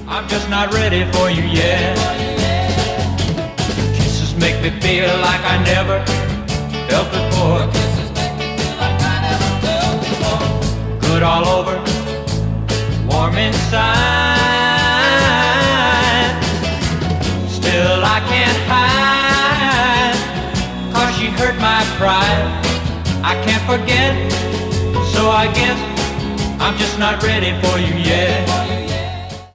I'm just not ready for you yet. Kisses make me feel like I never felt before. Good all over, warm inside. Still I can't hide, 'cause she hurt my pride. I can't forget, so I guess I'm just not ready for you yet.